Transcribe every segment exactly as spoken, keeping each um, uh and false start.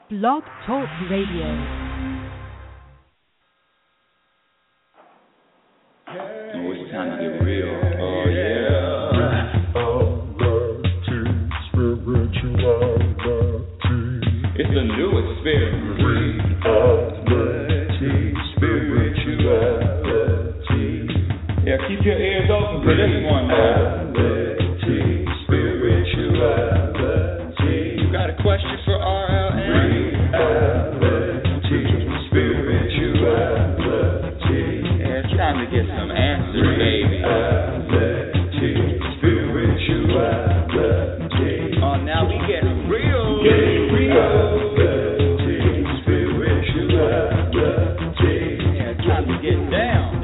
Blog Talk Radio. Oh, it's time to get real. Oh, yeah. It's the new experience. Reality, spirituality. Yeah, keep your ears open for this one, man. Reality, spirituality. You got a question for R L N? Reality, spirituality. Yeah, it's time to get some answers, baby. Reality, spirituality. Oh, now we get real. Get real. Reality, spirituality. Yeah, it's time to get down.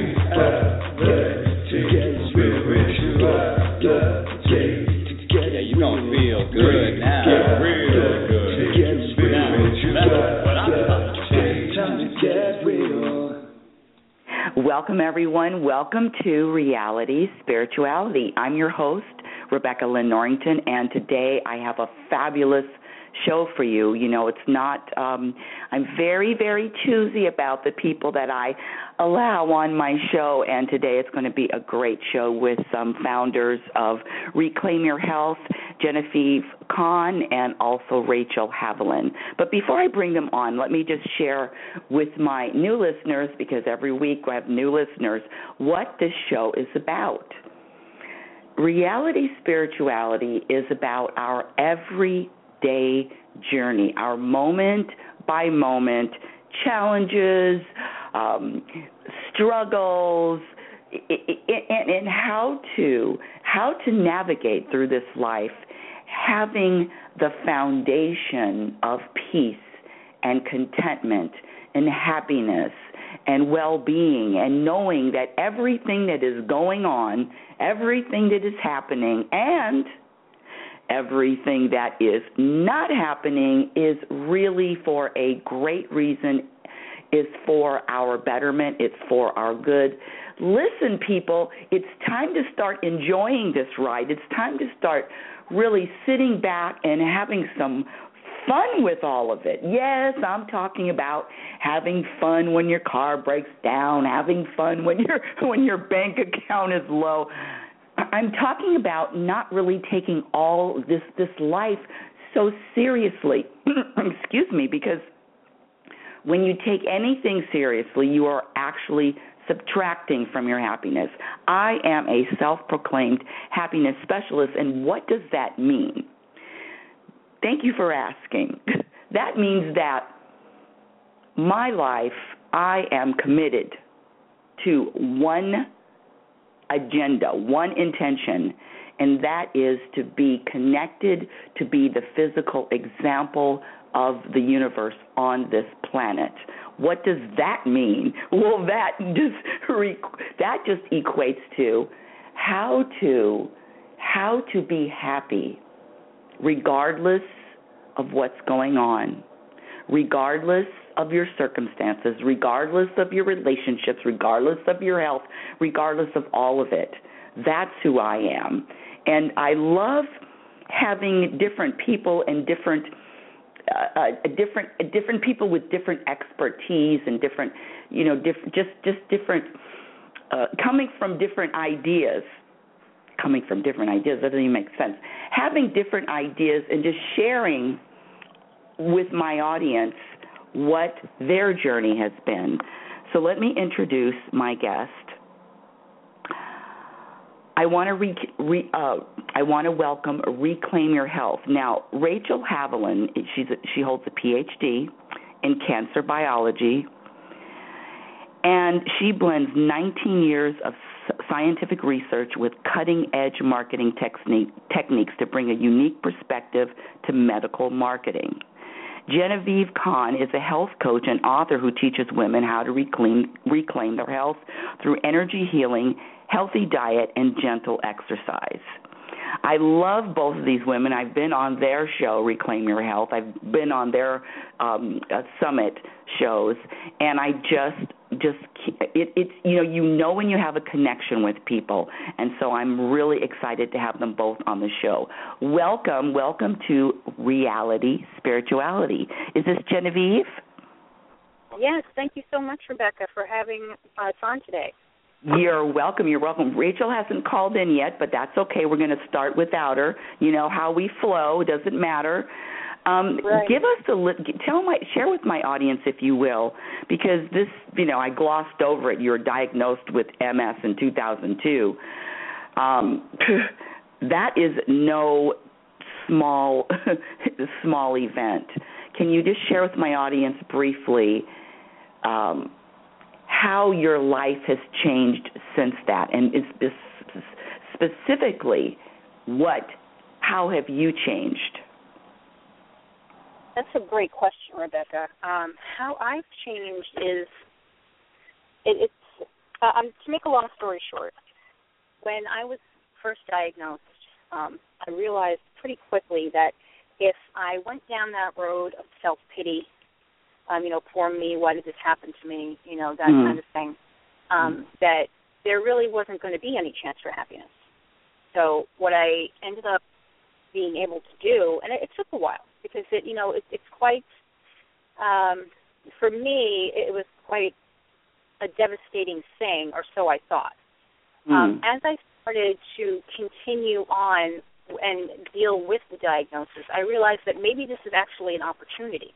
Reality, spirituality. Yeah, you gonna feel good now. Get real good. Now, that's what I'm talking about. Time to get real. Welcome, everyone. Welcome to Reality Spirituality. I'm your host, Rebecca Lynn Norrington, and today I have a fabulous show for you. You know, it's not, um, I'm very, very choosy about the people that I allow on my show, and today it's going to be a great show with some founders of Reclaim Your Health, Genevieve Kahn, and also Rachel Haviland. But before I bring them on, let me just share with my new listeners, because every week I have new listeners, what this show is about. Reality Spirituality is about our everyday journey, our moment by moment challenges, um, struggles, and, and how to how to navigate through this life, having the foundation of peace and contentment and happiness and well-being, and knowing that everything that is going on, everything that is happening, and everything that is not happening is really for a great reason, is for our betterment, it's for our good. Listen, people, it's time to start enjoying this ride. It's time to start really sitting back and having some fun with all of it. Yes, I'm talking about having fun when your car breaks down, having fun when your when your bank account is low. I'm talking about not really taking all this this life so seriously. Excuse me, because when you take anything seriously, you are actually subtracting from your happiness. I am a self-proclaimed happiness specialist, and what does that mean? Thank you for asking. That means that my life, I am committed to one agenda, one intention, and that is to be connected, to be the physical example of the universe on this planet. What does that mean? Well, that just that just equates to how to how to be happy regardless of what's going on, regardless of your circumstances, regardless of your relationships, regardless of your health, regardless of all of it. That's who I am. And I love having different people and different uh, uh, different uh, different people with different expertise and different, you know, diff- just just different uh, coming from different ideas. Coming from different ideas, that doesn't even make sense. Having different ideas and just sharing with my audience what their journey has been. So let me introduce my guest. I want to re, re, uh, I want to welcome Reclaim Your Health. Now, Rachel Haviland, she's a, she holds a P H D in cancer biology, and she blends nineteen years of scientific research with cutting-edge marketing technique, techniques to bring a unique perspective to medical marketing. Genevieve Kahn is a health coach and author who teaches women how to reclaim, reclaim their health through energy healing, healthy diet, and gentle exercise. I love both of these women. I've been on their show, Reclaim Your Health. I've been on their um, uh, summit shows, and I just, just it, it's you know, you know when you have a connection with people, and so I'm really excited to have them both on the show. Welcome, welcome to Reality Spirituality. Is this Genevieve? Yes, thank you so much, Rebecca, for having us on today. You're welcome. You're welcome. Rachel hasn't called in yet, but that's okay. We're going to start without her. You know how we flow. It doesn't matter. Um, right. Give us the tell my share with my audience, if you will, because this, you know, I glossed over it. You were diagnosed with M S in two thousand two. Um, that is no small small event. Can you just share with my audience briefly um, how your life has changed since that, and it's specifically what, how have you changed? That's a great question, Rebecca. Um, how I've changed is, it, it's, uh, um, to make a long story short, when I was first diagnosed, um, I realized pretty quickly that if I went down that road of self-pity, um, you know, poor me, why did this happen to me, you know, that mm. kind of thing, um, that there really wasn't going to be any chance for happiness. So what I ended up being able to do, and it, it took a while, because, it, you know, it, it's quite, um, for me, it was quite a devastating thing, or so I thought. Mm. Um, as I started to continue on and deal with the diagnosis, I realized that maybe this is actually an opportunity.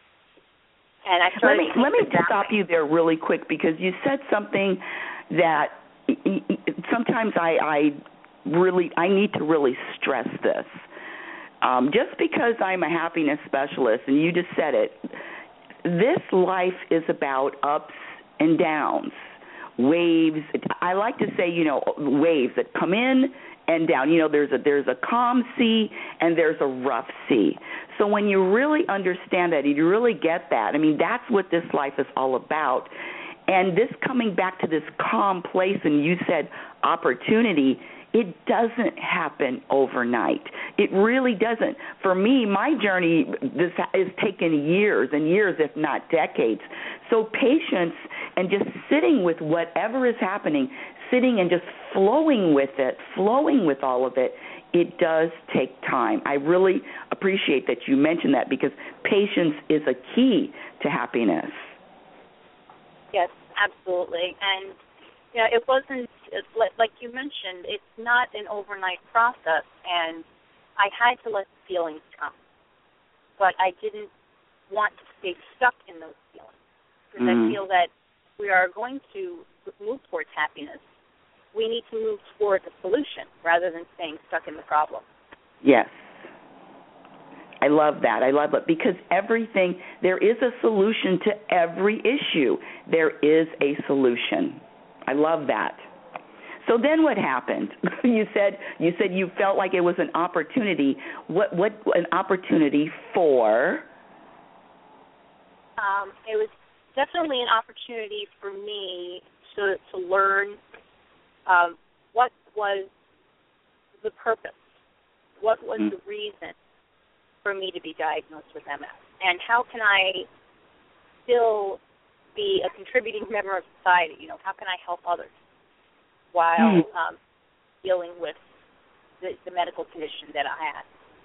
And I started let me let me stop you there really quick, because you said something that sometimes I, I really I need to really stress this. Um, just because I'm a happiness specialist, and you just said it, this life is about ups and downs, waves. I like to say, you know, waves that come in and down. You know, there's a there's a calm sea and there's a rough sea. So when you really understand that, you really get that. I mean, that's what this life is all about. And this coming back to this calm place, and you said opportunity, it doesn't happen overnight. It really doesn't. For me, my journey this has taken years and years, if not decades. So patience and just sitting with whatever is happening, sitting and just flowing with it, flowing with all of it, it does take time. I really appreciate that you mentioned that, because patience is a key to happiness. Yes, absolutely. And you know, it wasn't, like you mentioned, it's not an overnight process, and I had to let the feelings come. But I didn't want to stay stuck in those feelings, because mm. I feel that we are going to move towards happiness. We need to move towards a solution rather than staying stuck in the problem. Yes. I love that. I love it, because everything, there is a solution to every issue. There is a solution. I love that. So then what happened? You said you said you felt like it was an opportunity. What what an opportunity for? Um, it was definitely an opportunity for me to to learn um, what was the purpose, what was mm. the reason for me to be diagnosed with M S, and how can I still be a contributing member of society? You know, how can I help others while mm. um, dealing with the, the medical condition that I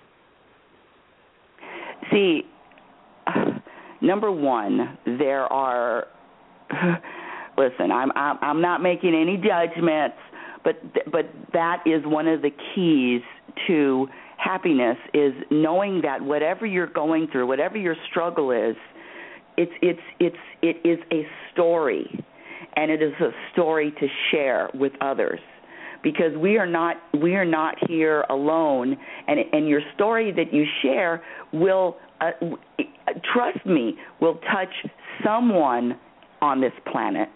had? See, number one, there are. Listen, I'm I'm, I'm not making any judgments, but but that is one of the keys to happiness, is knowing that whatever you're going through, whatever your struggle is, it's it's it's it is a story, and it is a story to share with others, because we are not we are not here alone, and and your story that you share will uh, trust me will touch someone on this planet.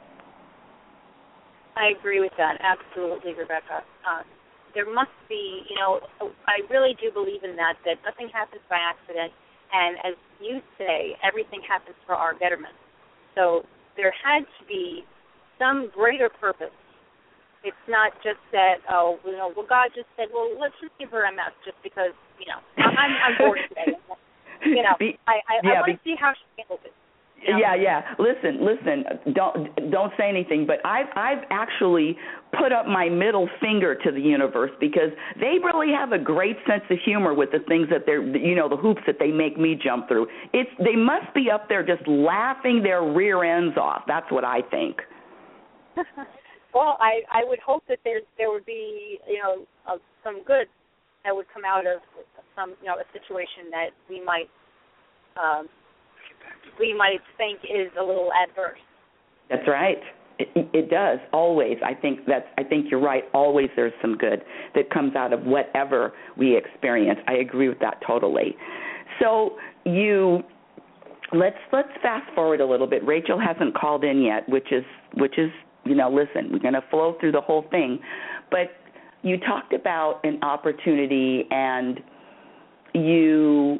I agree with that, absolutely, Rebecca. Uh, there must be, you know, I really do believe in that, that nothing happens by accident, and as you say, everything happens for our betterment. So there had to be some greater purpose. It's not just that, oh, you know, well, God just said, well, let's just give her M S just because, you know, I'm, I'm bored today. You know, I, I, yeah, I want to see how she handles it. You know? Yeah, yeah. Listen, listen. Don't don't say anything. But I've I've actually put up my middle finger to the universe because they really have a great sense of humor with the things that they're, you know, the hoops that they make me jump through. It's they must be up there just laughing their rear ends off. That's what I think. Well, I, I would hope that there there would be, you know, uh, some good that would come out of some, you know, a situation that we might um, we might think is a little adverse. That's right. It, it does always. I think that's. I think you're right. Always, there's some good that comes out of whatever we experience. I agree with that totally. So you let's let's fast forward a little bit. Rachel hasn't called in yet, which is which is you know. Listen, we're going to flow through the whole thing, but you talked about an opportunity, and you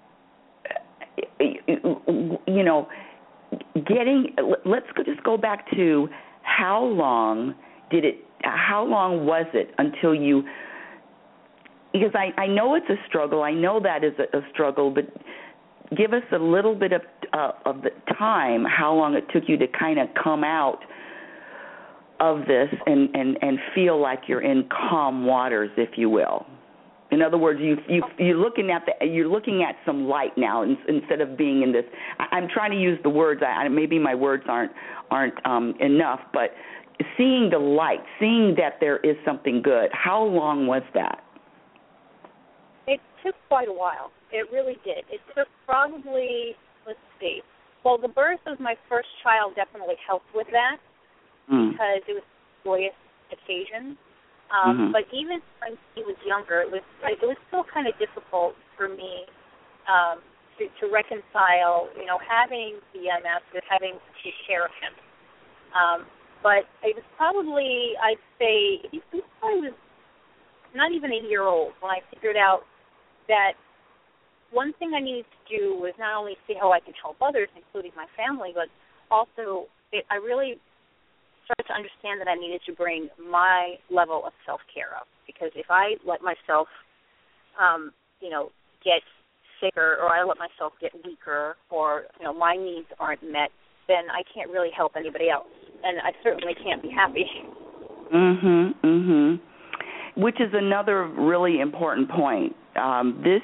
you know. Getting, let's go, just go back to how long did it, how long was it until you, because I, I know it's a struggle, I know that is a, a struggle, but give us a little bit of, uh, of the time, how long it took you to kind of come out of this and, and, and feel like you're in calm waters, if you will. In other words, you you you're looking at the you're looking at some light now instead of being in this. I, I'm trying to use the words. I, maybe my words aren't aren't um, enough, but seeing the light, seeing that there is something good. How long was that? It took quite a while. It really did. It took probably, let's see. Well, the birth of my first child definitely helped with that mm. because it was a joyous occasion. Um, mm-hmm. But even when he was younger, it was it was still kind of difficult for me um, to, to reconcile, you know, having the M S with having to take care of him. Um, but it was probably, I'd say, I was not even a year old when I figured out that one thing I needed to do was not only see how I could help others, including my family, but also it, I really started to understand that I needed to bring my level of self-care up, because if I let myself, um, you know, get sicker, or I let myself get weaker, or, you know, my needs aren't met, then I can't really help anybody else, and I certainly can't be happy. Mhm, mhm. Which is another really important point. Um, this,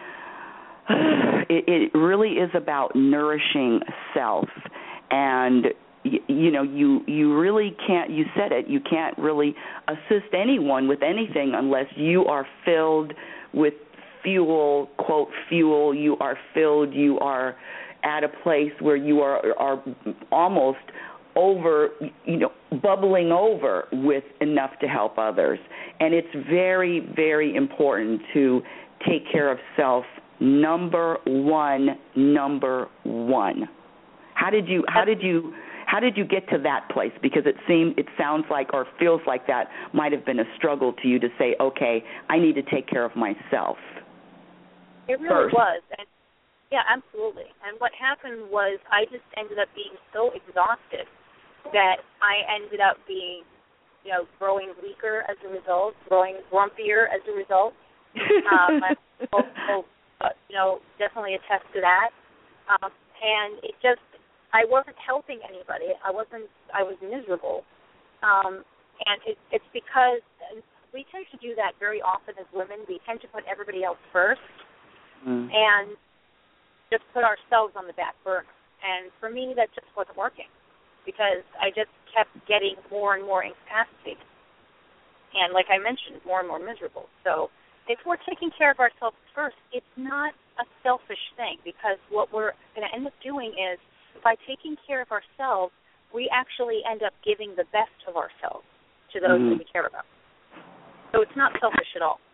it, it really is about nourishing self, and You, you know, you, you really can't, you said it, you can't really assist anyone with anything unless you are filled with fuel, quote, fuel, you are filled, you are at a place where you are, are almost over, you know, bubbling over with enough to help others. And it's very, very important to take care of self, number one, number one. How did you, how did you... How did you get to that place? Because it seems, it sounds like, or feels like that might have been a struggle to you to say, okay, I need to take care of myself. It really first. was. And, yeah, absolutely. And what happened was I just ended up being so exhausted that I ended up being, you know, growing weaker as a result, growing grumpier as a result. um, I will, uh, you know, definitely attest to that. Um, and it just, I wasn't helping anybody. I wasn't. I was miserable, um, and it, it's because we tend to do that very often as women. We tend to put everybody else first, mm. and just put ourselves on the back burner. And for me, that just wasn't working, because I just kept getting more and more incapacitated, and like I mentioned, more and more miserable. So if we're taking care of ourselves first, it's not a selfish thing, because what we're going to end up doing is, by taking care of ourselves, we actually end up giving the best of ourselves to those mm-hmm. that we care about. So it's not selfish at all.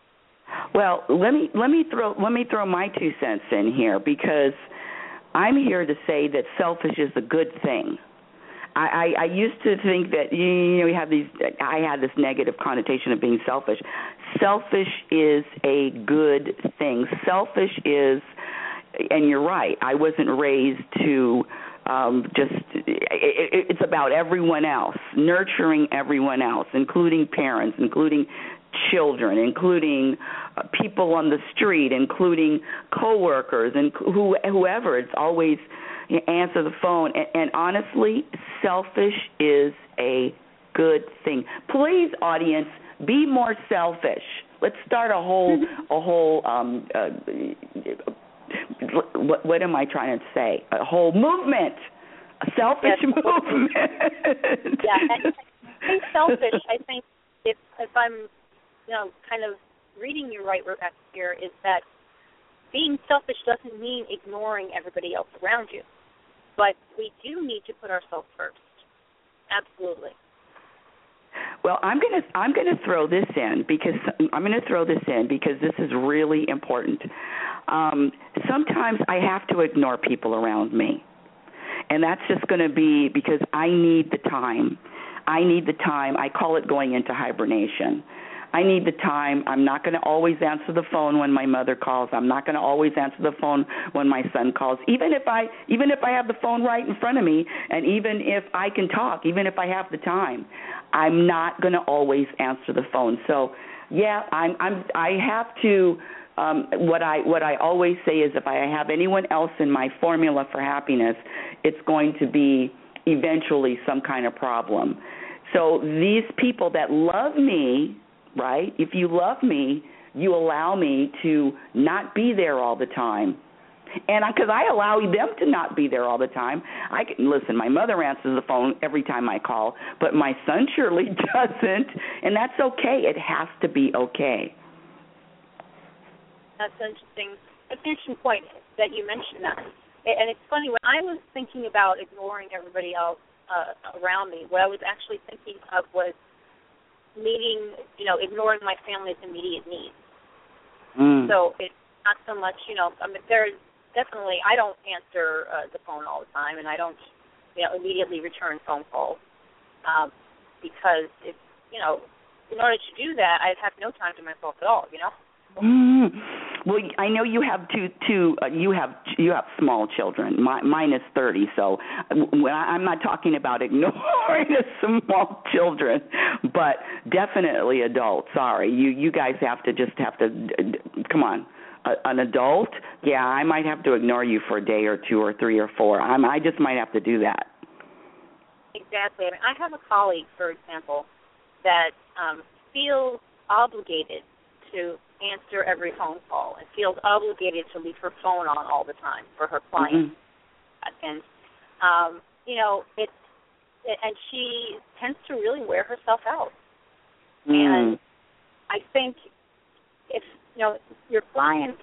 Well, let me let me throw let me throw my two cents in here, because I'm here to say that selfish is a good thing. I, I, I used to think that, you know, we have these. I had this negative connotation of being selfish. Selfish is a good thing. Selfish is. And you're right, I wasn't raised to um, just, it, it's about everyone else, nurturing everyone else, including parents, including children, including uh, people on the street, including coworkers, and who, whoever. It's always, you know, answer the phone. And, and honestly, selfish is a good thing. Please, audience, be more selfish. Let's start a whole a whole um uh, what, what am I trying to say? A whole movement. A selfish yes. movement. Yeah, and being selfish, I think if if I'm you know kind of reading you right, Rebecca, here is that being selfish doesn't mean ignoring everybody else around you. But we do need to put ourselves first. Absolutely. Well, I'm going to I'm going to throw this in because I'm going to throw this in because this is really important. Um, sometimes I have to ignore people around me, and that's just going to be because I need the time. I need the time. I call it going into hibernation. I need the time. I'm not going to always answer the phone when my mother calls. I'm not going to always answer the phone when my son calls. Even if I even if I have the phone right in front of me, and even if I can talk, even if I have the time, I'm not going to always answer the phone. So, yeah, I'm I'm I have to. Um, what I what I always say is, if I have anyone else in my formula for happiness, it's going to be eventually some kind of problem. So these people that love me, right? If you love me, you allow me to not be there all the time. And because I, I allow them to not be there all the time. I can, listen, my mother answers the phone every time I call, but my son surely doesn't, and that's okay. It has to be okay. That's interesting. That's an interesting point that you mentioned that. And it's funny, when I was thinking about ignoring everybody else uh, around me, what I was actually thinking of was meeting, you know, ignoring my family's immediate needs. Mm. So it's not so much, you know, I mean, there's definitely, I don't answer uh, the phone all the time, and I don't, you know, immediately return phone calls um, because, if, you know, in order to do that, I'd have no time to myself at all, you know? Mm. Well, I know you have two. Two. Uh, you have you have small children. My, mine is thirty. So when I, I'm not talking about ignoring the small children, but definitely adults. Sorry, you you guys have to just have to come on. A, an adult, yeah, I might have to ignore you for a day or two or three or four. I'm, I just might have to do that. Exactly. I mean, I have a colleague, for example, that um, feels obligated to answer every phone call and feels obligated to leave her phone on all the time for her clients. Mm-hmm. And, um, you know, it's, it, and she tends to really wear herself out. Mm. And I think if, you know, your clients,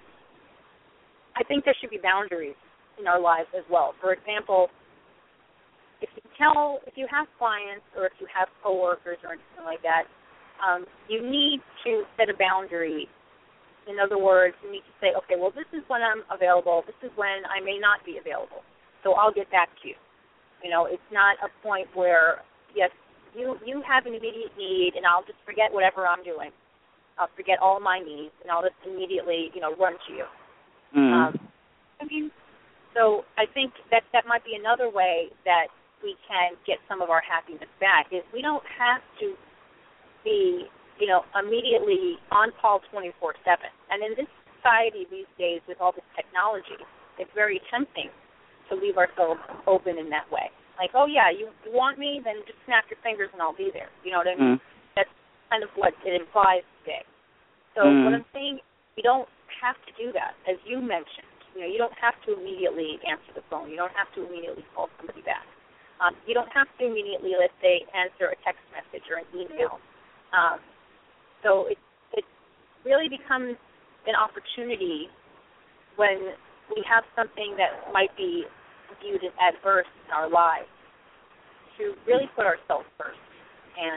I think there should be boundaries in our lives as well. For example, if you tell, if you have clients or if you have coworkers or anything like that, um, you need to set a boundary. In other words, you need to say, okay, well, this is when I'm available. This is when I may not be available. So I'll get back to you. You know, it's not a point where, yes, you you have an immediate need, and I'll just forget whatever I'm doing. I'll forget all my needs, and I'll just immediately, you know, run to you. Mm. Um, I mean, so I think that that might be another way that we can get some of our happiness back, is we don't have to be, you know, immediately on call twenty-four seven. And in this society these days with all this technology, it's very tempting to leave ourselves open in that way. Like, oh, yeah, you, you want me? Then just snap your fingers and I'll be there. You know what I mean? Mm. That's kind of what it implies today. So mm. what I'm saying, you don't have to do that, as you mentioned. You know, you don't have to immediately answer the phone. You don't have to immediately call somebody back. Um, you don't have to immediately, let's say, answer a text message or an email. Um, so it, it really becomes an opportunity when we have something that might be viewed as adverse in our lives to really put ourselves first. And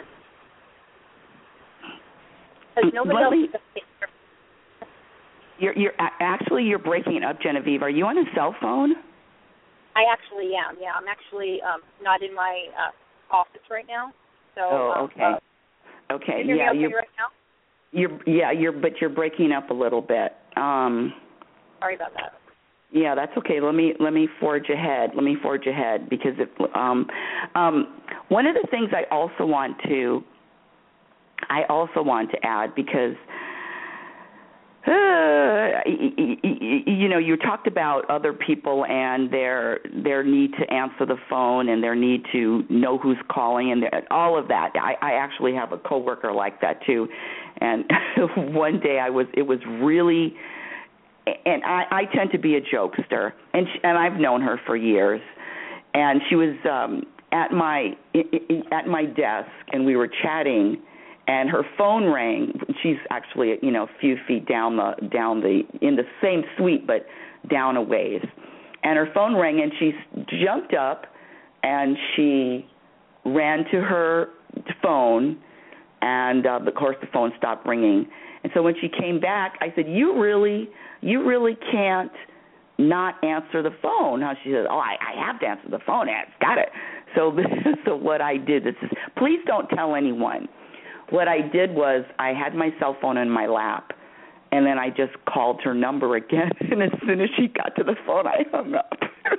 because nobody else is going to take care of us. You're, you're, actually, you're breaking up, Genevieve. Are you on a cell phone? I actually am, yeah. I'm actually um, not in my uh, office right now. So, oh, okay. Um, uh, okay, can you yeah. hear me You're, right now? You're, yeah, you're, but you're breaking up a little bit. Um, Sorry about that. Yeah, that's okay. Let me let me forge ahead. Let me forge ahead because it, um, um, one of the things I also want to I also want to add, because Uh, you know, you talked about other people and their their need to answer the phone and their need to know who's calling and all of that. I, I actually have a coworker like that too. And one day I was, it was really, and I, I tend to be a jokester, and she, and I've known her for years. And she was um, at my at my desk, and we were chatting. And her phone rang. She's actually, you know, a few feet down the down the in the same suite, but down a ways. And her phone rang, and she jumped up, and she ran to her phone, and uh, of course the phone stopped ringing. And so when she came back, I said, "You really, you really can't not answer the phone?" How she said, "Oh, I, I have to answer the phone. It's got it." So this so what I did. This is please don't tell anyone. What I did was I had my cell phone in my lap, and then I just called her number again, and as soon as she got to the phone, I hung up.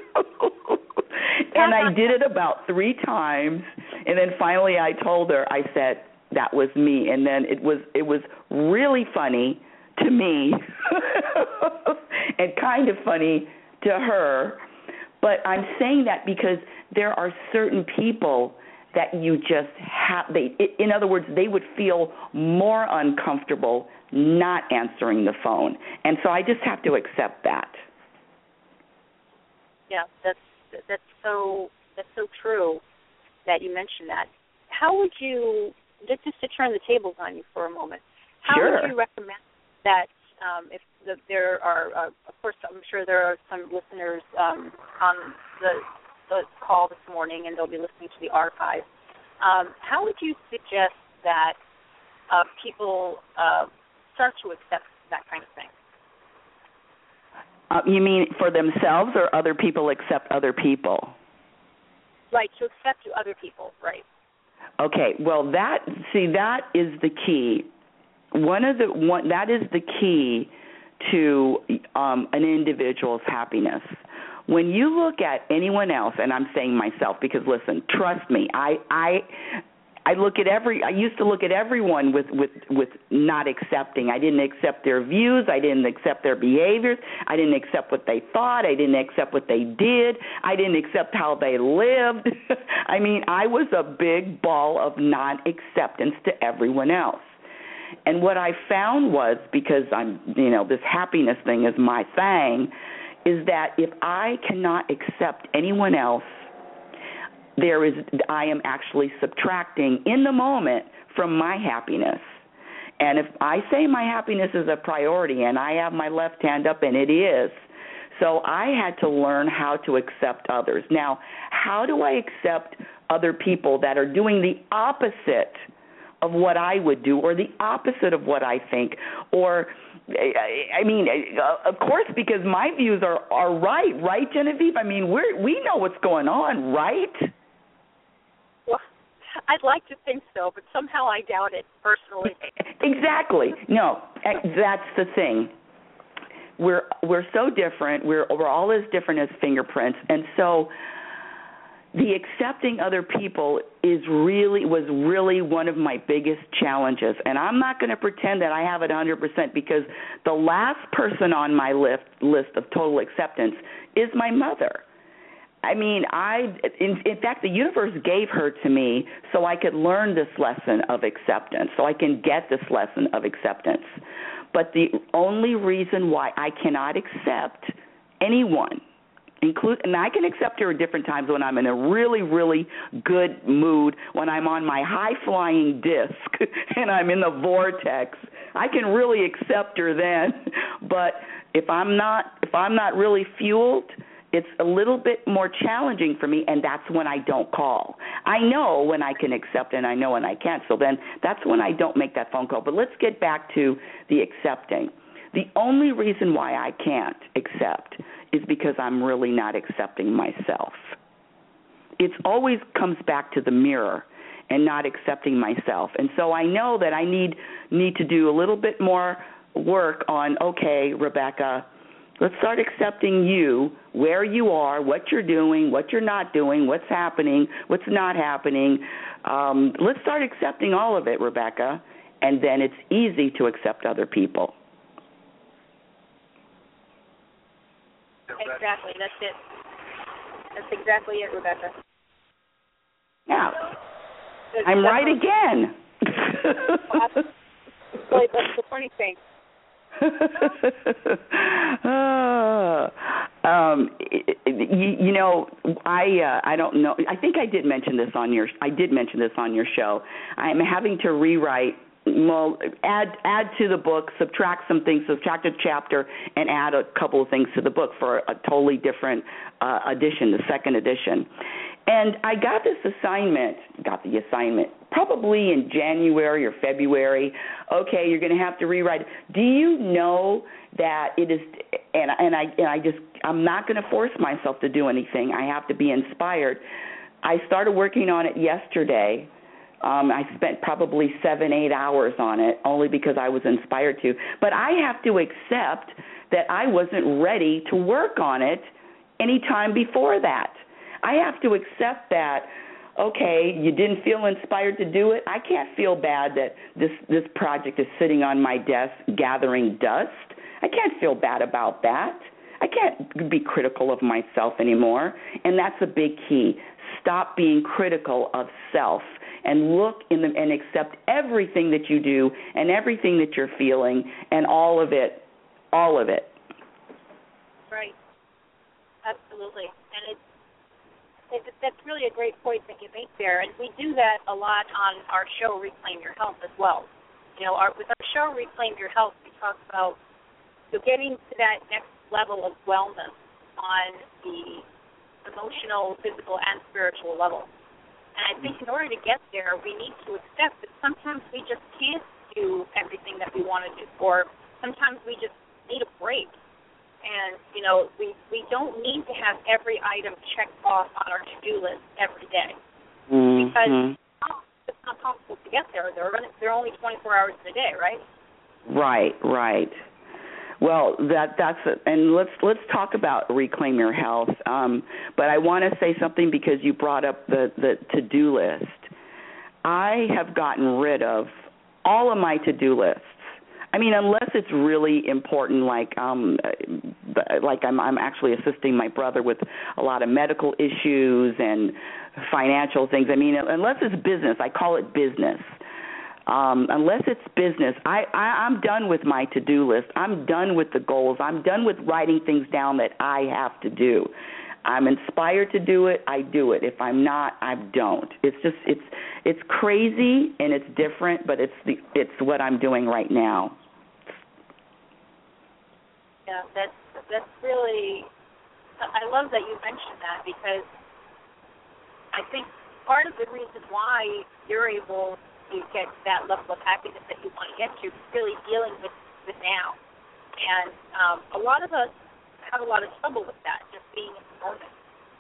And I did it about three times, and then finally I told her, I said, that was me, and then it was it was really funny to me and kind of funny to her, but I'm saying that because there are certain people that you just have, they, in other words, they would feel more uncomfortable not answering the phone. And so I just have to accept that. Yeah, that's that's so that's so true that you mentioned that. How would you, just to turn the tables on you for a moment, how Sure. would you recommend that um, if the, there are, uh, of course, I'm sure there are some listeners um, on the the call this morning, and they'll be listening to the archive. Um, how would you suggest that uh, people uh, start to accept that kind of thing? Uh, you mean for themselves, or other people accept other people? Right, to accept other people, right. Okay, well, that, see, that is the key. One of the, one, that is the key to um, an individual's happiness. When you look at anyone else, and I'm saying myself because, listen, trust me, I I I look at every, I used to look at everyone with, with, with not accepting. I didn't accept their views. I didn't accept their behaviors. I didn't accept what they thought. I didn't accept what they did. I didn't accept how they lived. I mean, I was a big ball of non-acceptance to everyone else. And what I found was, because I'm, you know, this happiness thing is my thing, is that if I cannot accept anyone else, there is, I am actually subtracting in the moment from my happiness. And if I say my happiness is a priority and I have my left hand up, and it is, so I had to learn how to accept others. Now, how do I accept other people that are doing the opposite of what I would do, or the opposite of what I think, or, I mean, of course, because my views are, are right, right, Genevieve? I mean, we're, we know what's going on, right? Well, I'd like to think so, but somehow I doubt it, personally. Exactly. No, that's the thing. We're we're so different. We're we're all as different as fingerprints, and so the accepting other people is really was really one of my biggest challenges. And I'm not going to pretend that I have it one hundred percent, because the last person on my list list of total acceptance is my mother. I mean, I in, in fact, the universe gave her to me so I could learn this lesson of acceptance, so I can get this lesson of acceptance. But the only reason why I cannot accept anyone, include, and I can accept her at different times when I'm in a really, really good mood, when I'm on my high-flying disc and I'm in the vortex. I can really accept her then. But if I'm not, if I'm not really fueled, it's a little bit more challenging for me, and that's when I don't call. I know when I can accept, and I know when I can't, so then that's when I don't make that phone call. But let's get back to the accepting. The only reason why I can't accept is because I'm really not accepting myself. It always comes back to the mirror and not accepting myself. And so I know that I need need to do a little bit more work on, okay, Rebecca, let's start accepting you, where you are, what you're doing, what you're not doing, what's happening, what's not happening. Um, let's start accepting all of it, Rebecca, and then it's easy to accept other people. exactly. That's it. That's exactly it, Rebecca. Yeah. That's I'm right definitely- again. Well, that's the funny thing. uh, um, you, you know, I uh, I don't know. I think I did mention this on your. I did mention this on your show. I'm having to rewrite. Well, add add to the book, subtract some things, subtract a chapter, and add a couple of things to the book for a totally different uh, edition, the second edition. And I got this assignment, got the assignment, probably in January or February. Okay, you're going to have to rewrite. Do you know that it is? And and I and I just I'm not going to force myself to do anything. I have to be inspired. I started working on it yesterday. Um, I spent probably seven, eight hours on it only because I was inspired to. But I have to accept that I wasn't ready to work on it any time before that. I have to accept that, okay, you didn't feel inspired to do it. I can't feel bad that this, this project is sitting on my desk gathering dust. I can't feel bad about that. I can't be critical of myself anymore. And that's a big key. Stop being critical of self. And look in the, and accept everything that you do and everything that you're feeling and all of it, all of it. Right. Absolutely. And it's, it, that's really a great point that you make there. And we do that a lot on our show, Reclaim Your Health, as well. You know, our, with our show, Reclaim Your Health, we talk about so getting to that next level of wellness on the emotional, physical, and spiritual level. And I think in order to get there, we need to accept that sometimes we just can't do everything that we want to do, or sometimes we just need a break. And, you know, we, we don't need to have every item checked off on our to-do list every day. Mm-hmm. Because it's not possible to get there. They're, they're only twenty-four hours in a day, right? Right, right. Well, that that's it. And let's let's talk about Reclaim Your Health. Um, but I want to say something because you brought up the, the to-do list. I have gotten rid of all of my to-do lists. I mean, unless it's really important, like um, like I'm I'm actually assisting my brother with a lot of medical issues and financial things. I mean, unless it's business, I call it business. Um, unless it's business, I, I, I'm done with my to-do list. I'm done with the goals. I'm done with writing things down that I have to do. I'm inspired to do it. I do it. If I'm not, I don't. It's just it's it's crazy and it's different, but it's the it's what I'm doing right now. Yeah, that's that's really. I love that you mentioned that because I think part of the reason why you're able to get that level of happiness that you want to get to, really dealing with the now. And um, a lot of us have a lot of trouble with that, just being in the moment.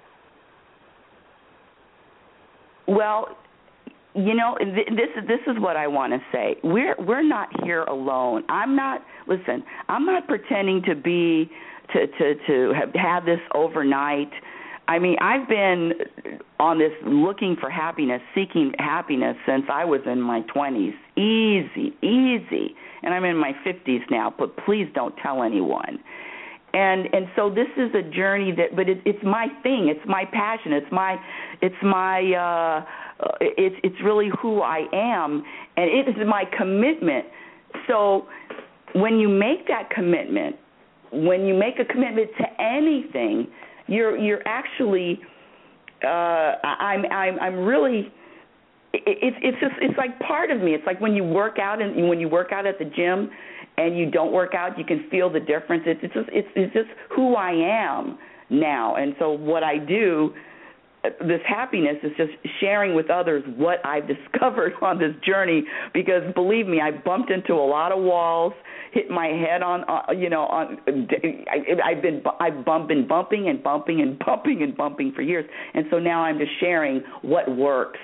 Well, you know, th- this is this is what I want to say. We're we're not here alone. I'm not. Listen, I'm not pretending to be to to to have, have this overnight. I mean, I've been on this looking for happiness, seeking happiness since I was in my twenties. Easy, easy. And I'm in my fifties now, but please don't tell anyone. And and so this is a journey that, but it, it's my thing. It's my passion. It's my, it's my, uh, it's it's really who I am, and it is my commitment. So when you make that commitment, when you make a commitment to anything, You're you're actually uh, I'm I'm I'm really it's it's just it's like part of me. It's like when you work out and when you work out at the gym and you don't work out, you can feel the difference. It's it's just, it's, it's just who I am now. And so what I do, this happiness is just sharing with others what I've discovered on this journey. Because believe me, I bumped into a lot of walls. Hit my head on, uh, you know, on. I, I've been, I've bump, been bumping and bumping and bumping and bumping for years, and so now I'm just sharing what works.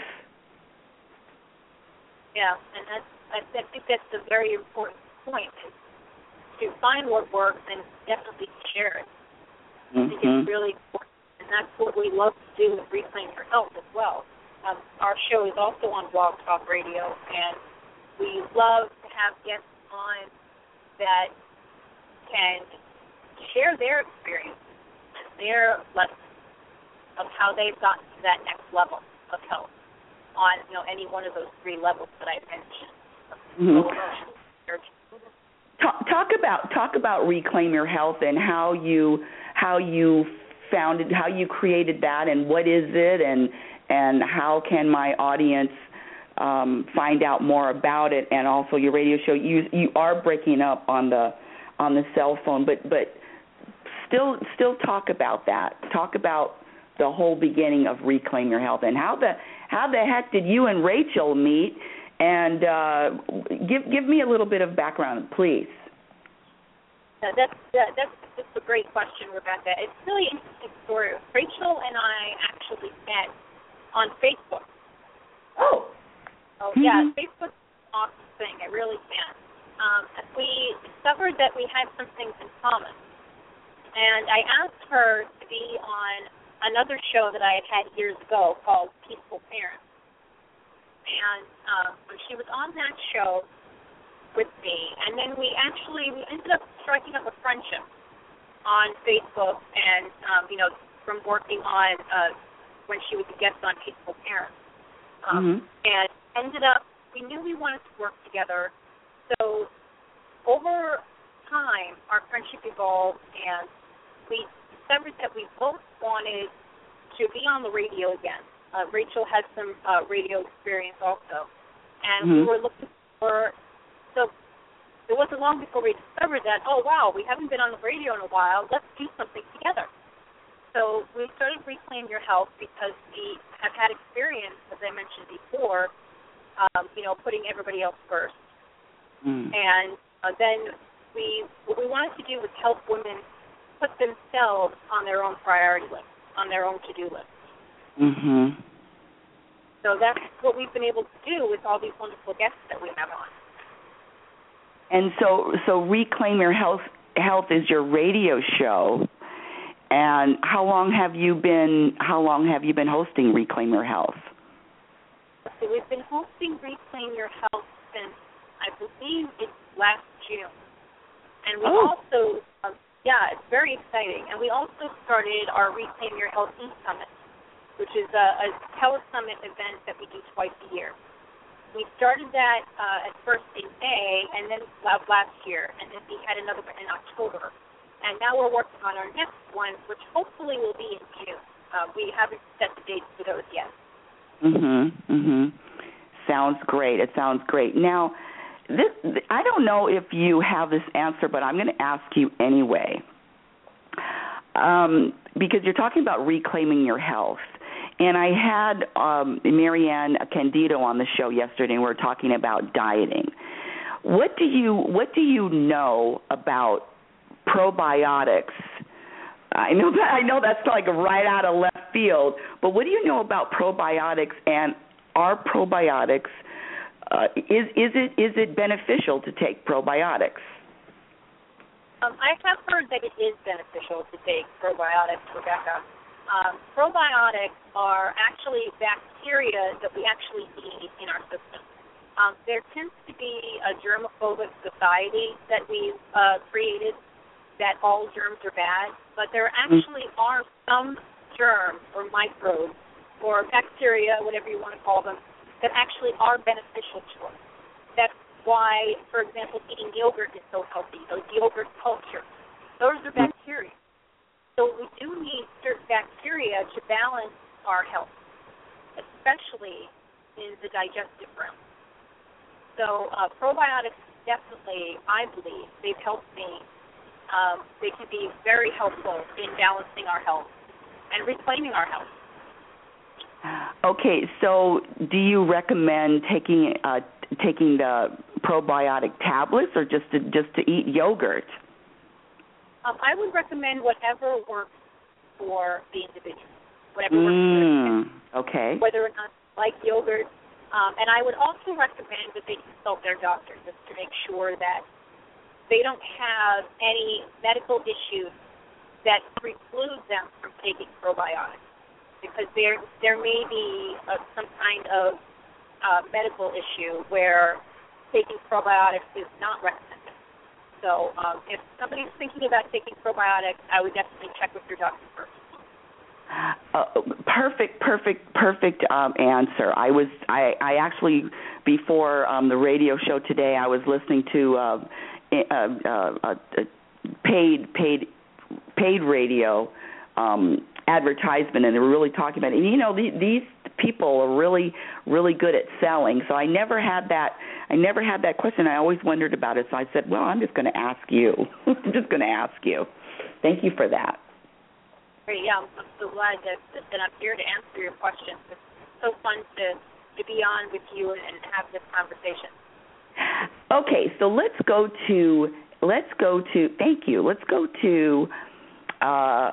Yeah, and that's, I, I think that's a very important point to find what works and definitely share it. Mm-hmm. I think it's really important, and that's what we love to do with Reclaim Your Health as well. Um, our show is also on Blog Talk Radio, and we love to have guests on that can share their experience their lessons of how they've gotten to that next level of health on, you know, any one of those three levels that I mentioned. Mm-hmm. Talk, talk about talk about Reclaim Your Health and how you how you founded, how you created that, and what is it, and and how can my audience um, find out more about it, and also your radio show. You you are breaking up on the on the cell phone, but but still still talk about that. Talk about the whole beginning of Reclaim Your Health, and how the how the heck did you and Rachel meet? And uh, give give me a little bit of background, please. Uh, that's that, that's that's a great question, Rebecca. It's a really interesting story. Rachel and I actually met on Facebook. Oh. Oh mm-hmm. Yeah, Facebook's an awesome thing. It really can. Um, we discovered that we had some things in common, and I asked her to be on another show that I had had years ago called Peaceful Parents. And um, she was on that show with me, and then we actually we ended up striking up a friendship on Facebook, and um, you know, from working on uh, when she was a guest on Peaceful Parents, um, mm-hmm. and ended up we knew we wanted to work together. So over time, our friendship evolved, and we discovered that we both wanted to be on the radio again. Uh, Rachel had some uh, radio experience also, and mm-hmm. we were looking for, so it wasn't long before we discovered that, oh, wow, we haven't been on the radio in a while, let's do something together. So we started Reclaim Your Health because we have had experience, as I mentioned before, um, you know, putting everybody else first. Mm. And uh, then we what we wanted to do was help women put themselves on their own priority list, on their own to-do list. Mm-hmm. So that's what we've been able to do with all these wonderful guests that we have on. And so, so Reclaim Your Health, Health is your radio show. And how long have you been? How long have you been hosting Reclaim Your Health? So we've been hosting Reclaim Your Health since I believe it's last June. And we oh. also, um, yeah, it's very exciting. And we also started our Reclaim Your Health E-Summit, which is a, a telesummit event that we do twice a year. We started that uh, at first in May, and then last year, and then we had another one in October. And now we're working on our next one, which hopefully will be in June. Uh, we haven't set the dates for those yet. Mhm, mhm. Sounds great. It sounds great. Now, this, I don't know if you have this answer, but I'm going to ask you anyway, um, because you're talking about reclaiming your health. And I had um, Marianne Candido on the show yesterday, and we were talking about dieting. What do you What do you know about probiotics? I know that I know that's like right out of left field, but what do you know about probiotics, and are probiotics uh, is is it is it beneficial to take probiotics? Um, I have heard that it is beneficial to take probiotics, Rebecca. Um, probiotics are actually bacteria that we actually need in our system. Um, there tends to be a germophobic society that we've uh, created, that all germs are bad, but there actually are some germs or microbes or bacteria, whatever you want to call them, that actually are beneficial to us. That's why, for example, eating yogurt is so healthy. Those yogurt cultures, those are bacteria. So we do need certain bacteria to balance our health, especially in the digestive realm. So uh, probiotics definitely, I believe, they've helped me. Um, they can be very helpful in balancing our health and reclaiming our health. Okay, so do you recommend taking uh, taking the probiotic tablets, or just to, just to eat yogurt? Um, I would recommend whatever works for the individual, whatever mm, works for them. Okay. Whether or not like yogurt. Um, and I would also recommend that they consult their doctor just to make sure that they don't have any medical issues that preclude them from taking probiotics, because there there may be uh, some kind of uh, medical issue where taking probiotics is not recommended. So um, if somebody's thinking about taking probiotics, I would definitely check with your doctor first. Uh, perfect, perfect, perfect um, answer. I was, I, I actually, before um, the radio show today, I was listening to uh, uh, uh, uh, paid, paid, paid radio um, advertisement, and they were really talking about it. And you know, the, these people are really, really good at selling. So I never had that. I never had that question. I always wondered about it. So I said, well, I'm just going to ask you. I'm just going to ask you. Thank you for that. Great. Yeah, I'm so glad that, that I'm here to answer your questions. It's so fun to, to be on with you and, and have this conversation. Okay, so let's go to let's go to thank you. Let's go to uh,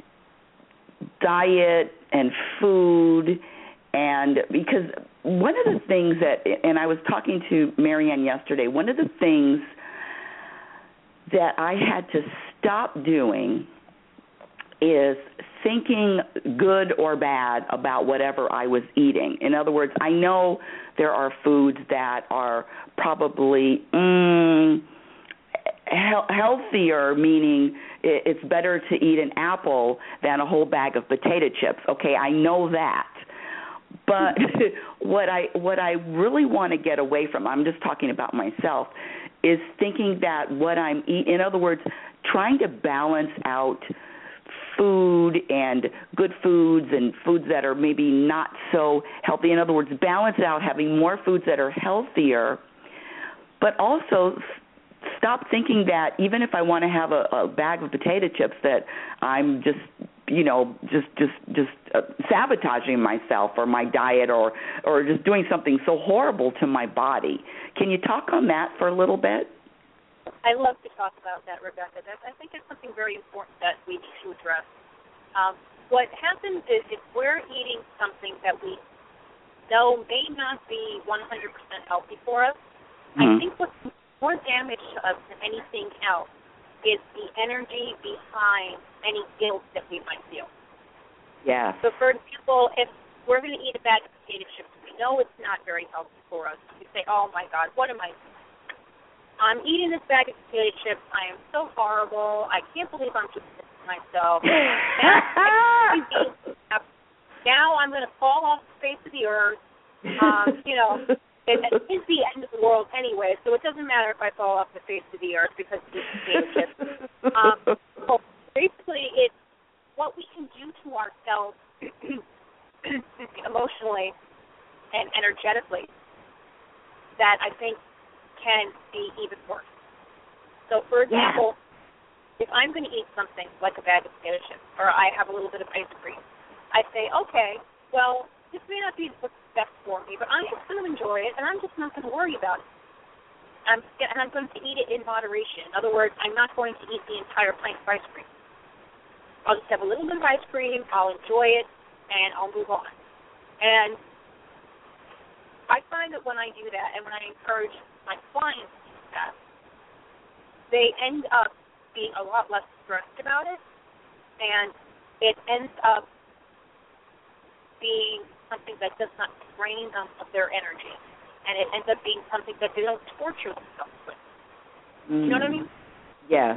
diet and food, and because one of the things that, and I was talking to Marianne yesterday, one of the things that I had to stop doing is thinking good or bad about whatever I was eating. In other words, I know there are foods that are probably mm, he- healthier, meaning it's better to eat an apple than a whole bag of potato chips. Okay, I know that. But what I what I really want to get away from, I'm just talking about myself, is thinking that what I'm eating, in other words, trying to balance out food and good foods and foods that are maybe not so healthy. In other words, balance out having more foods that are healthier, but also stop thinking that even if I want to have a, a bag of potato chips, that I'm just, you know, just just just uh, sabotaging myself or my diet, or or just doing something so horrible to my body. Can you talk on that for a little bit? I love to talk about that, Rebecca. That, I think it's something very important that we need to address. Um, what happens is if we're eating something that we know may not be one hundred percent healthy for us, mm-hmm. I think what's more damage to us than anything else is the energy behind any guilt that we might feel. Yeah. So, for example, if we're going to eat a bag of potato chips, we know it's not very healthy for us. We say, oh, my God, what am I doing? I'm eating this bag of potato chips. I am so horrible. I can't believe I'm doing this to myself. Now, now I'm going to fall off the face of the earth. Um, you know, it, it is the end of the world anyway, so it doesn't matter if I fall off the face of the earth because of these potato chips. Um, so basically, it's what we can do to ourselves emotionally and energetically that I think can be even worse. So, for example, yeah. if I'm going to eat something like a bag of potato chips, or I have a little bit of ice cream, I say, okay, well, this may not be what's best for me, but I'm just going to enjoy it, and I'm just not going to worry about it. I'm, and I'm going to eat it in moderation. In other words, I'm not going to eat the entire pint of ice cream. I'll just have a little bit of ice cream, I'll enjoy it, and I'll move on. And I find that when I do that, and when I encourage my clients to do that, they end up being a lot less stressed about it, and it ends up being something that does not drain them of their energy, and it ends up being something that they don't torture themselves with. Mm. You know what I mean? Yes.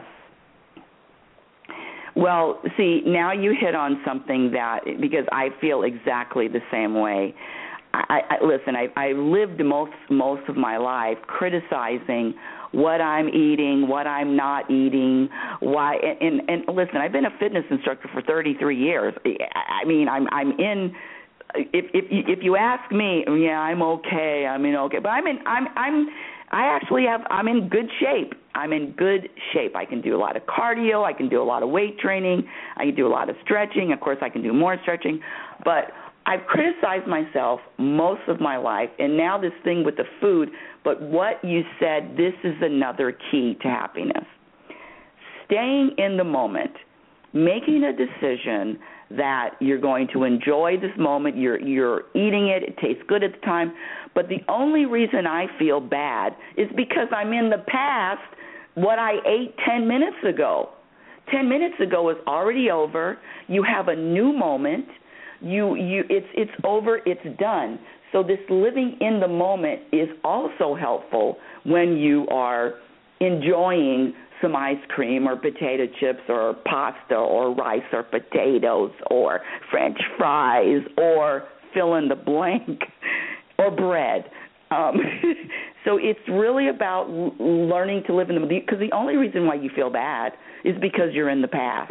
Well, see, now you hit on something that, because I feel exactly the same way. I, I, listen, I, I lived most most of my life criticizing what I'm eating, what I'm not eating, why. And, and, and listen, I've been a fitness instructor for thirty-three years. I mean, I'm I'm in. If if you, if you ask me, yeah, I'm okay. I'm in okay, but I'm in. I'm I'm. I actually have. I'm in good shape. I'm in good shape. I can do a lot of cardio. I can do a lot of weight training. I can do a lot of stretching. Of course, I can do more stretching, but I've criticized myself most of my life, and now this thing with the food, but what you said, this is another key to happiness. Staying in the moment, making a decision that you're going to enjoy this moment, you're you're eating it, it tastes good at the time, but the only reason I feel bad is because I'm in the past what I ate ten minutes ago. ten minutes ago is already over. You have a new moment. You, you, it's it's over, it's done. So this living in the moment is also helpful when you are enjoying some ice cream or potato chips or pasta or rice or potatoes or French fries or fill in the blank or bread. Um, so it's really about l- learning to live in the moment, because the only reason why you feel bad is because you're in the past.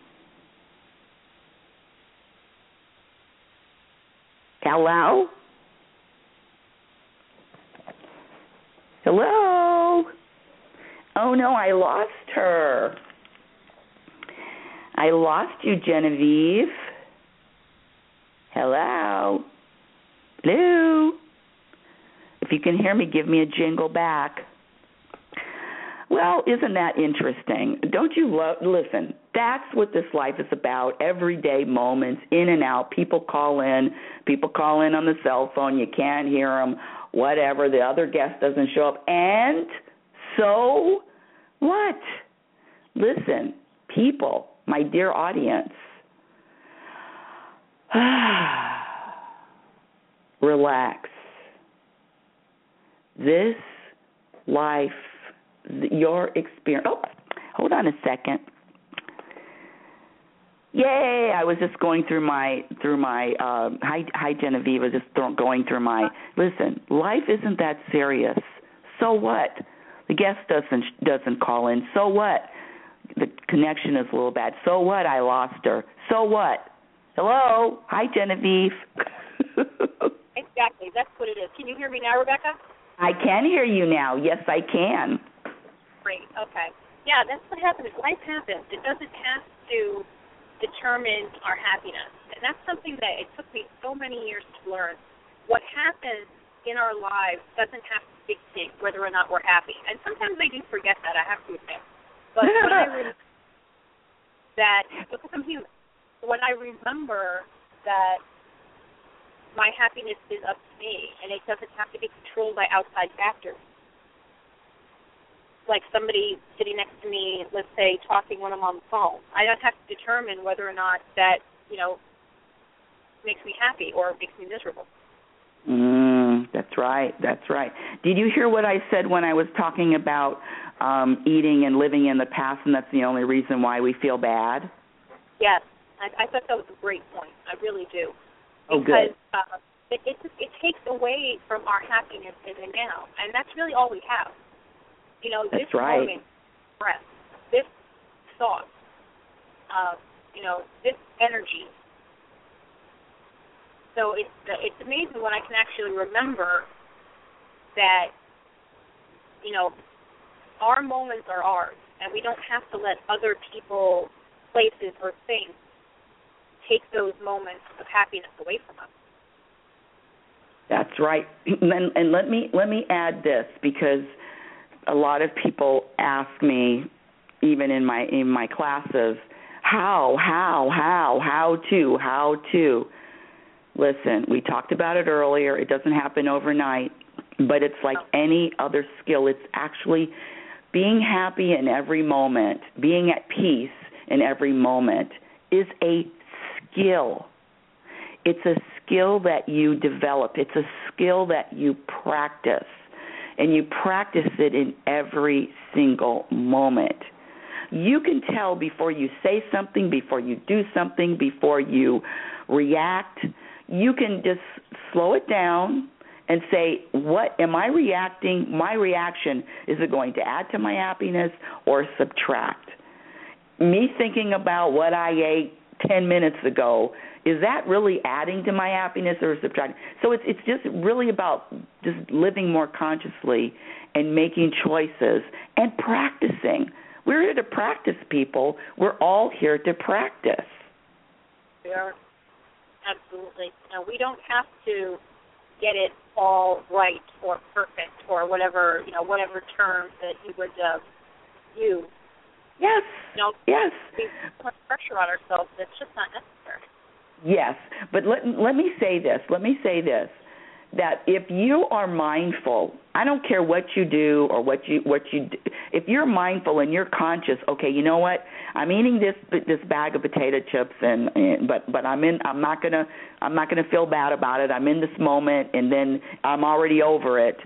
Hello? Hello? Oh, no, I lost her. I lost you, Genevieve. Hello? Hello? If you can hear me, give me a jingle back. Well, isn't that interesting? Don't you love, listen, that's what this life is about, everyday moments, in and out. People call in, people call in on the cell phone, you can't hear them, whatever, the other guest doesn't show up, and so what? Listen, people, my dear audience, relax. This life, your experience. Oh, hold on a second. Yay! I was just going through my through my. Um, hi, hi, Genevieve. I was just th- going through my. Listen, life isn't that serious. So what? The guest doesn't doesn't call in. So what? The connection is a little bad. So what? I lost her. So what? Hello. Hi, Genevieve. Exactly. That's what it is. Can you hear me now, Rebecca? I can hear you now. Yes, I can. Great. Okay. Yeah, that's what happens. Life happens. It doesn't have to determine our happiness. And that's something that it took me so many years to learn. What happens in our lives doesn't have to dictate whether or not we're happy. And sometimes I do forget that, I have to admit. But when I remember that, because I'm human, when I remember that my happiness is up to me, and it doesn't have to be controlled by outside factors. Like somebody sitting next to me, let's say, talking when I'm on the phone. I don't have to determine whether or not that, you know, makes me happy or makes me miserable. Mm, that's right. That's right. Did you hear what I said when I was talking about um, eating and living in the past, and that's the only reason why we feel bad? Yes. I, I thought that was a great point. I really do. Oh, because good. uh, it, it it takes away from our happiness in the now, and that's really all we have. You know, that's this right. moment, breath, this thought, uh, you know, this energy. So it's it's amazing when I can actually remember that, you know, our moments are ours, and we don't have to let other people, places, or things take those moments of happiness away from us. That's right. And, and let me let me add this, because a lot of people ask me, even in my in my classes, how, how, how, how to, how to. Listen, we talked about it earlier. It doesn't happen overnight, but it's like any other skill. It's actually being happy in every moment, being at peace in every moment is a skill. It's a skill that you develop. It's a skill that you practice, and you practice it in every single moment. You can tell before you say something, before you do something, before you react. You can just slow it down and say, what am I reacting? My reaction, is it going to add to my happiness or subtract? Me thinking about what I ate ten minutes ago, is that really adding to my happiness or subtracting? So it's it's just really about just living more consciously and making choices and practicing. We're here to practice, people. We're all here to practice. We are. Absolutely. No, we don't have to get it all right or perfect or whatever, you know, whatever term that you would uh, use. Yes. You know, yes. We put pressure on ourselves that's just not necessary. Yes, but let let me say this. Let me say this. That if you are mindful, I don't care what you do or what you what you do, if you're mindful and you're conscious, okay, you know what? I'm eating this this bag of potato chips and, and but but I'm in I'm not going to I'm not going to feel bad about it. I'm in this moment and then I'm already over it.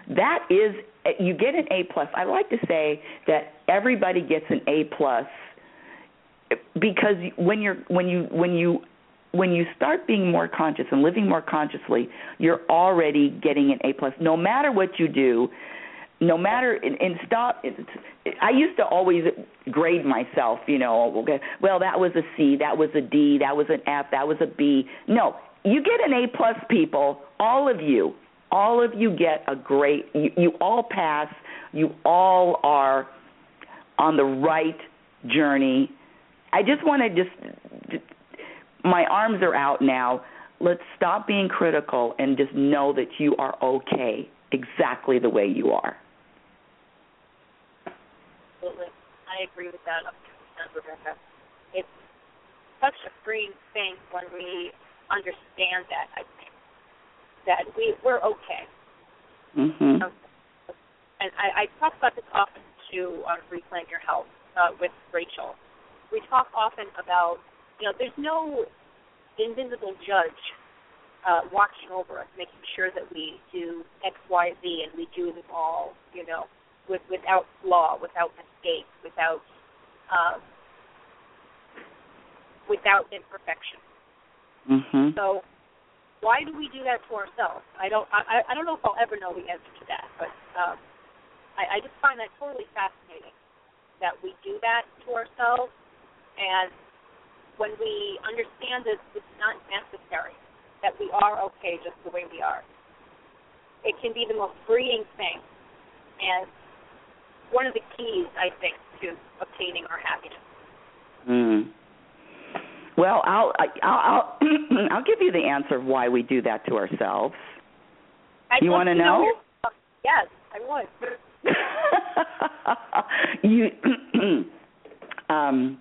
that is, you get an A plus. I like to say that everybody gets an A plus because when you're when you when you when you start being more conscious and living more consciously, you're already getting an A plus. No matter what you do, no matter and, and stop. It, I used to always grade myself. You know, okay, well that was a C, that was a D, that was an F, that was a B. No, you get an A plus, people. All of you, all of you get a great. You, you all pass. You all are on the right journey. I just want to just. My arms are out now. Let's stop being critical and just know that you are okay exactly the way you are. Absolutely. I agree with that one hundred percent, Rebecca. It's such a freeing thing when we understand that, I think, that we, we're okay. Mm-hmm. And I, I talk about this often, too, on Reclaim Your Health uh, with Rachel. We talk often about, you know, there's no invisible judge uh, watching over us, making sure that we do X, Y, Z, and we do them all, you know, with, without flaw, without mistake, without um, without imperfection. Mm-hmm. So why do we do that to ourselves? I don't. I, I don't know if I'll ever know the answer to that, but um, I, I just find that totally fascinating that we do that to ourselves. And when we understand that it's not necessary, that we are okay just the way we are, it can be the most freeing thing. And one of the keys, I think, to obtaining our happiness. Mm. Well, I'll I'll I'll, I'll give you the answer of why we do that to ourselves. I'd you want to know? know? Uh, yes, I would. you, um,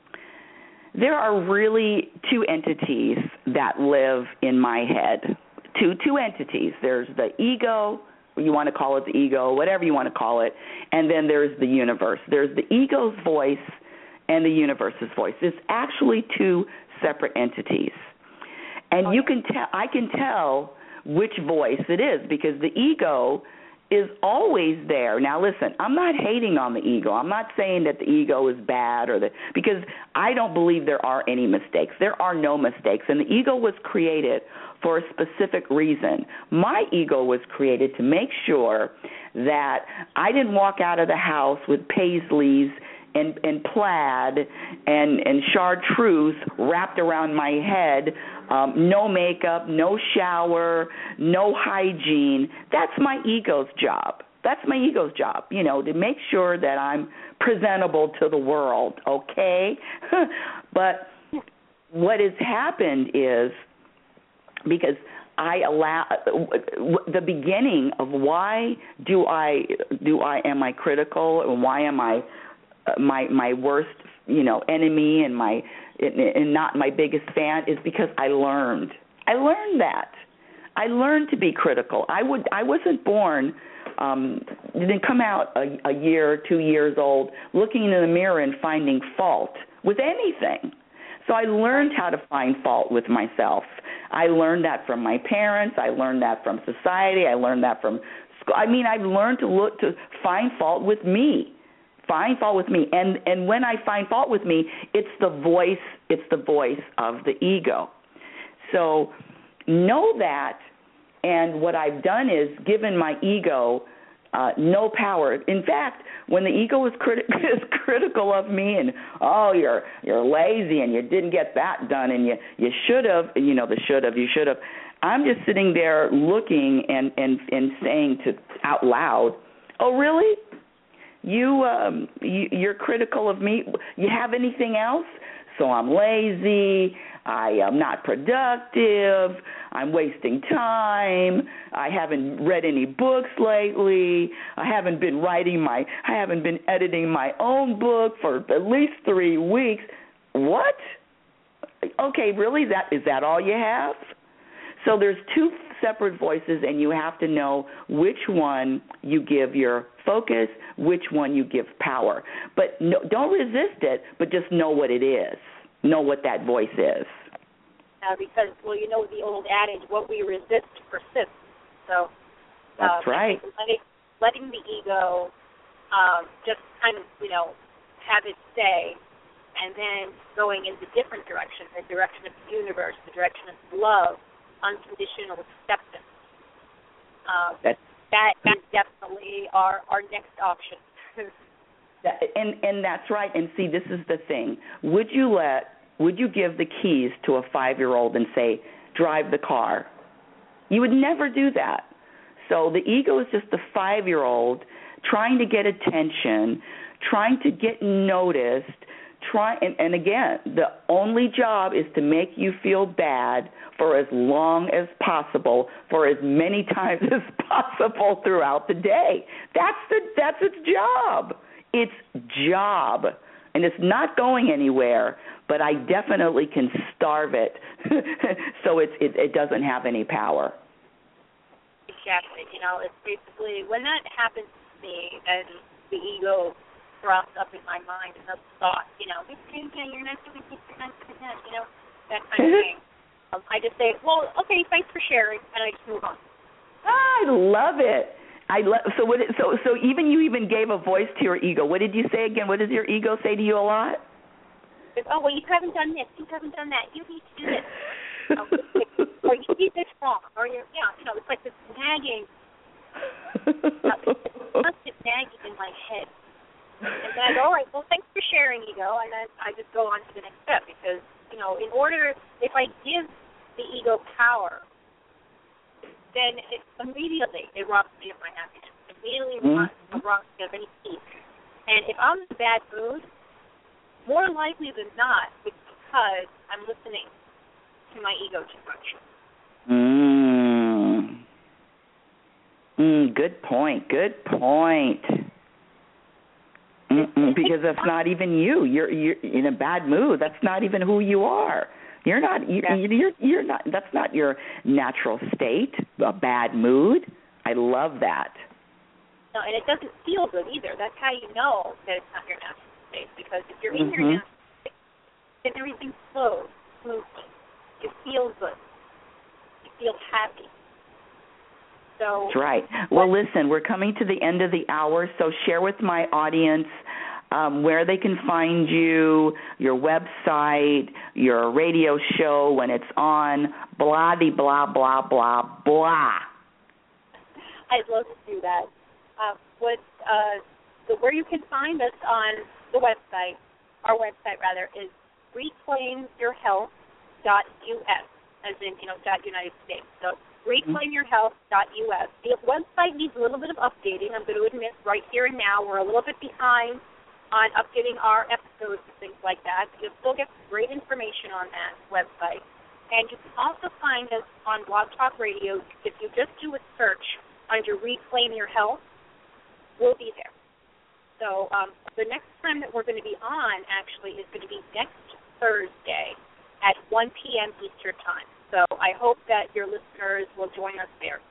there are really two entities that live in my head. Two two entities. There's the ego. You want to call it the ego, whatever you want to call it, and then there's the universe. There's the ego's voice and the universe's voice. It's actually two separate entities. And okay. you can tell I can tell which voice it is because the ego is always there. Now listen, I'm not hating on the ego. I'm not saying that the ego is bad or that because I don't believe there are any mistakes. There are no mistakes, and the ego was created for a specific reason. My ego was created to make sure that I didn't walk out of the house with paisleys and, and plaid and, and chartreuse wrapped around my head, um, no makeup, no shower, no hygiene. That's my ego's job. That's my ego's job, you know, to make sure that I'm presentable to the world, okay? But what has happened is because I allow the beginning of why do I do I am I critical and why am I my my worst you know enemy and my and not my biggest fan is because I learned I learned that I learned to be critical. I would I wasn't born um, didn't come out a, a year two years old looking in the mirror and finding fault with anything. So I learned how to find fault with myself. I learned that from my parents. I learned that from society. I learned that from school. I mean, I've learned to look to find fault with me, find fault with me. And and when I find fault with me, it's the voice. It's the voice of the ego. So know that. And what I've done is given my ego uh, no power. In fact, when the ego is, criti- is critical of me and, oh, you're you're lazy and you didn't get that done and you, you should have, you know, the should have, you should have, I'm just sitting there looking and, and, and saying to out loud, oh, really? You, um, you, you're critical of me? You have anything else? So I'm lazy, I am not productive, I'm wasting time, I haven't read any books lately, I haven't been writing my, I haven't been editing my own book for at least three weeks. What? Okay, really, that is that all you have? So there's two separate voices, and you have to know which one you give your focus, which one you give power. But no, don't resist it, but just know what it is. Know what that voice is. Uh, because, well, you know the old adage, what we resist persists. So That's um, right. Letting, letting the ego um, just kind of, you know, have its say, and then going in the different direction, the direction of the universe, the direction of love, unconditional acceptance. Um, that that is definitely our, our next option. and and that's right. And see, this is the thing. Would you let, would you give the keys to a five-year-old and say, drive the car? You would never do that. So the ego is just a five-year-old trying to get attention, trying to get noticed, try and, and again, the only job is to make you feel bad for as long as possible, for as many times as possible throughout the day. That's the that's its job. Its job. And it's not going anywhere, but I definitely can starve it so it's, it, it doesn't have any power. Exactly. You know, it's basically, when that happens to me and the ego drops up in my mind and those thoughts, you know, you're not doing this, you're not doing that, you know, that kind of thing. Um, I just say, well, okay, thanks for sharing, and I just move on. I love it. I love so what it, so so even you even gave a voice to your ego. What did you say again? What does your ego say to you a lot? It's, oh, well, you haven't done this, you haven't done that, you need to do this. um, or you did this wrong, or you're, yeah, you know, it's like this nagging, uh, constant nagging in my head. And then I go, all right, well, thanks for sharing, ego, and then I just go on to the next step because, you know, in order, if I give the ego power, then it immediately it robs me of my happiness. Immediately mm-hmm. robs me of any peace. And if I'm in a bad mood, more likely than not, it's because I'm listening to my ego too much. Mm. Mm, good point. Good point. Mm-mm, because that's not even you. You're you're in a bad mood. That's not even who you are. You're not. You, you're you're not. That's not your natural state. A bad mood. I love that. No, and it doesn't feel good either. That's how you know that it's not your natural state. Because if you're in mm-hmm. your natural state, then everything flows smoothly. You feel good. You feel happy. So that's right. Well, listen, we're coming to the end of the hour, so share with my audience um, where they can find you, your website, your radio show, when it's on, blah, de, blah, blah, blah, blah. I'd love to do that. Uh, what, uh, the, where you can find us on the website, our website rather, is reclaim your health dot U S, as in, you know, dot United States. So reclaim your health dot U S. The website needs a little bit of updating. I'm going to admit right here and now we're a little bit behind on updating our episodes and things like that. You'll still get great information on that website. And you can also find us on Blog Talk Radio. If you just do a search under Reclaim Your Health, we'll be there. So um, the next time that we're going to be on, actually, is going to be next Thursday at one p.m. Eastern Time. So I hope that your listeners will join us there.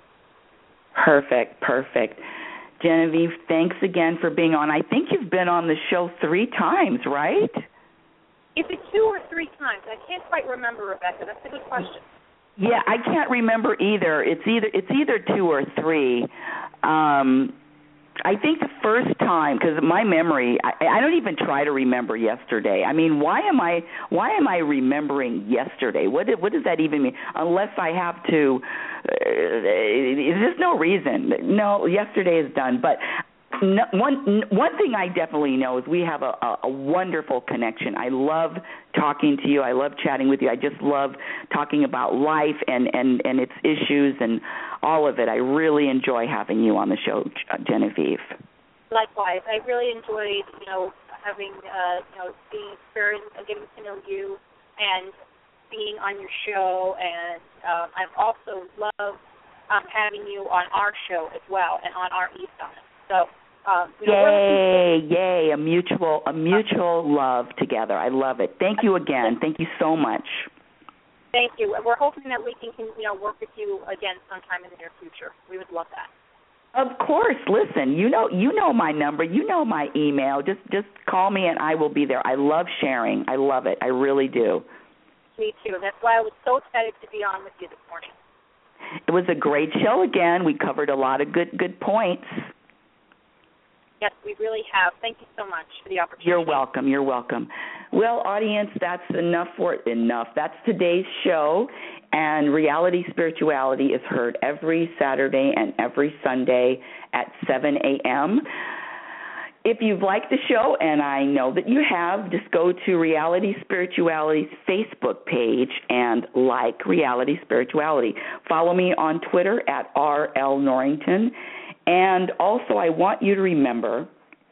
Perfect, perfect. Genevieve, thanks again for being on. I think you've been on the show three times, right? Is it two or three times? I can't quite remember, Rebecca. That's a good question. Yeah, I can't remember either. It's either it's either two or three. Um, I think the first time, because my memory, I, I don't even try to remember yesterday. I mean, why am I why am I remembering yesterday? What what does that even mean? Unless I have to, uh, there's no reason. No, yesterday is done. But no, one one thing I definitely know is we have a, a, a wonderful connection. I love talking to you. I love chatting with you. I just love talking about life and, and, and its issues and all of it. I really enjoy having you on the show, Genevieve. Likewise, I really enjoyed, you know, having, uh, you know, the experience of getting to know you and being on your show. And um, I've also loved um, having you on our show as well and on our e-summit. So. Um, you know, yay, yay, a mutual a mutual love together. I love it. Thank you again. Thank you so much. Thank you. We're hoping that we can, you know, work with you again sometime in the near future. We would love that. Of course. Listen, you know you know my number. You know my email. Just just call me and I will be there. I love sharing. I love it. I really do. Me too. That's why I was so excited to be on with you this morning. it was a great show again. We covered a lot of good good points. Yes, we really have. Thank you so much for the opportunity. You're welcome. You're welcome. Well, audience, that's enough for enough. That's today's show. And Reality Spirituality is heard every Saturday and every Sunday at seven a.m. If you've liked the show, and I know that you have, just go to Reality Spirituality's Facebook page and like Reality Spirituality. Follow me on Twitter at R L Norrington. And also, I want you to remember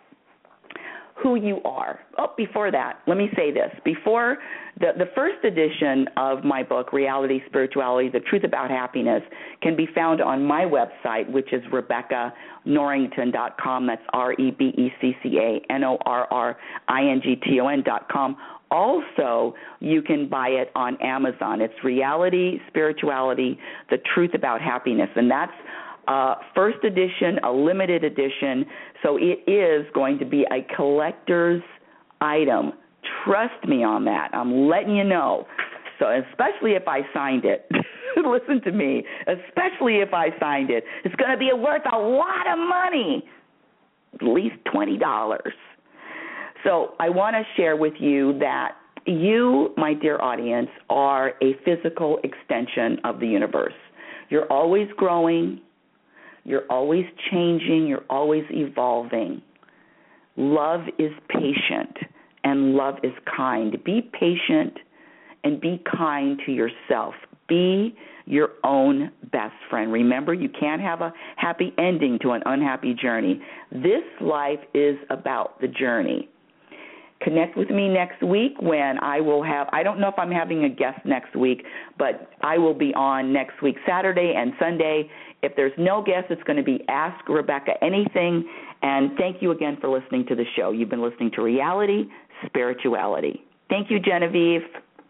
who you are. Oh, before that, let me say this. Before the, the first edition of my book, Reality Spirituality, The Truth About Happiness, can be found on my website, which is Rebecca Norrington dot com. That's R E B E C C A N O R R I N G T O N dot com. Also, you can buy it on Amazon. It's Reality Spirituality, The Truth About Happiness, and that's Uh, first edition, a limited edition, so it is going to be a collector's item. Trust me on that. I'm letting you know. So especially if I signed it. Listen to me. Especially if I signed it. It's going to be worth a lot of money, at least twenty dollars. So I want to share with you that you, my dear audience, are a physical extension of the universe. You're always growing. You're always changing. You're always evolving. Love is patient, and love is kind. Be patient and be kind to yourself. Be your own best friend. Remember, you can't have a happy ending to an unhappy journey. This life is about the journey. Connect with me next week when I will have, I don't know if I'm having a guest next week, but I will be on next week, Saturday and Sunday. If there's no guest, it's going to be Ask Rebecca Anything. And thank you again for listening to the show. You've been listening to Reality Spirituality. Thank you, Genevieve.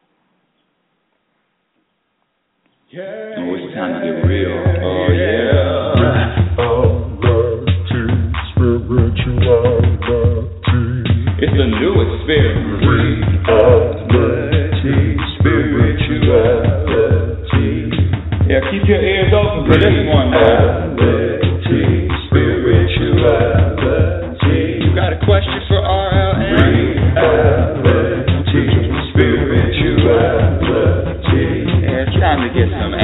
Yeah. Oh, it's time to get real. Oh, yeah. Reality Spirituality. It's the new experience. Reality Spirituality. Yeah, keep your ears open for this one now. Reality Spirituality. You got a question for R L N? Reality Spirituality. Yeah, it's time to get some